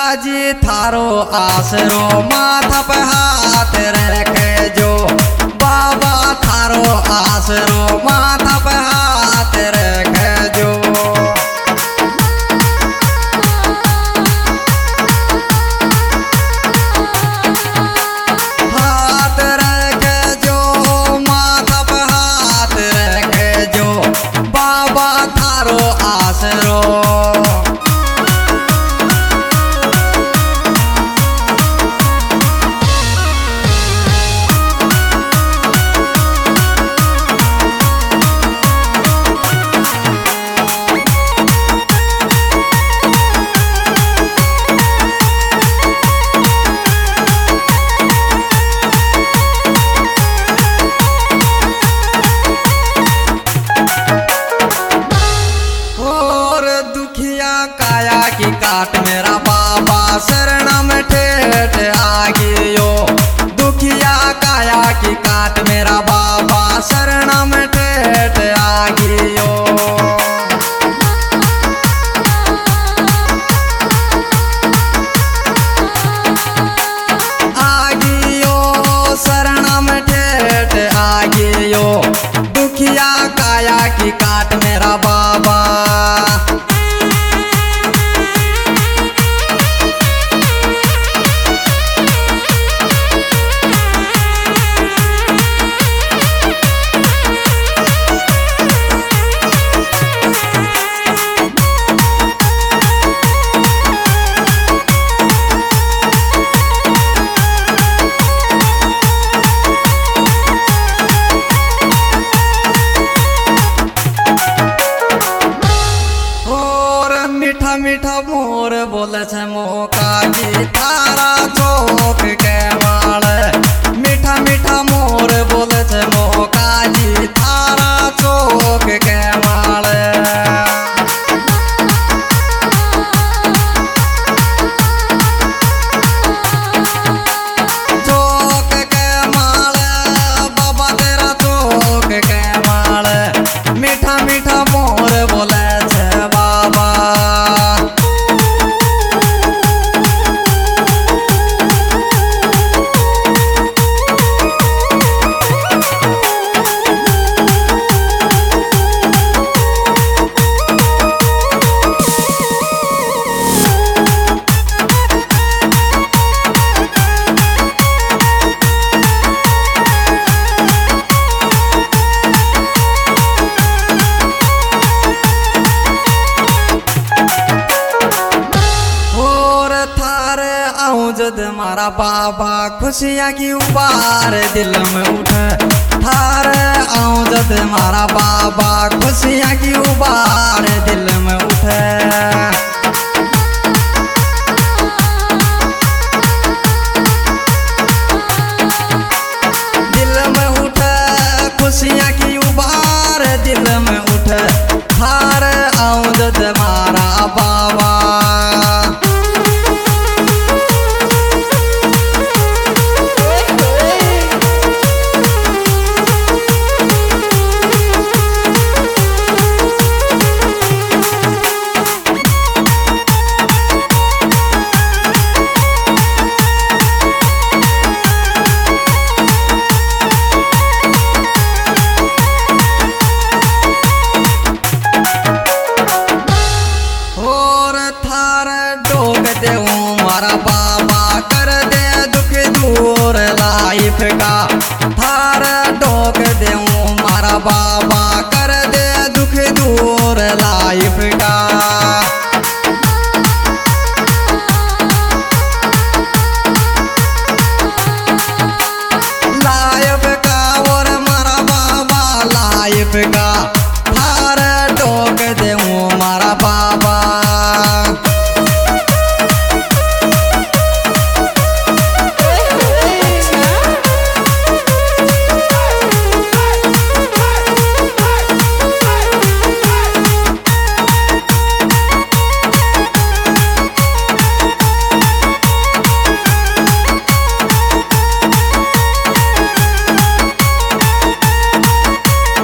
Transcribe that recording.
जी थारो आसरो माथा पे हाथ रखे जो बाबा थारो आसरो माथा पे हाथ रखे जो हाथ रखे जो माथा पे हाथ रखे जो बाबा थारो आसरो काया की काट मेरा बाबा शरण में ठेठ आ गयो दुखिया काया की काट मेरा बाबा शरण में ठेठ आ गयो शरण में ठेठ आ गयो दुखिया काया की काट मेरा बाबा मीठा मीठा मोर बोले छे मोका जी थारा चौक के वाल मीठा मीठा मोर बोले छे मोका जी थारा चौक के वाल चौक के माल बाबा तेरा चौक के माल मीठा मीठा मोर बोले छे बाबा जद मारा बाबा खुशियाँ की उबार दिल में उठे थारे आऊं जद मारा बाबा खुशियाँ की उबार दिल में उठे दिल में उठे खुशियाँ की उबार दिल में उठे थारे आऊं जद मारा बाबा मारा बाबा कर दे दुख दूर लाइफ का थार डोक दे मारा बाबा कर दे दुख दूर लाइफ का लाइफ का और मारा बाबा लाइफ का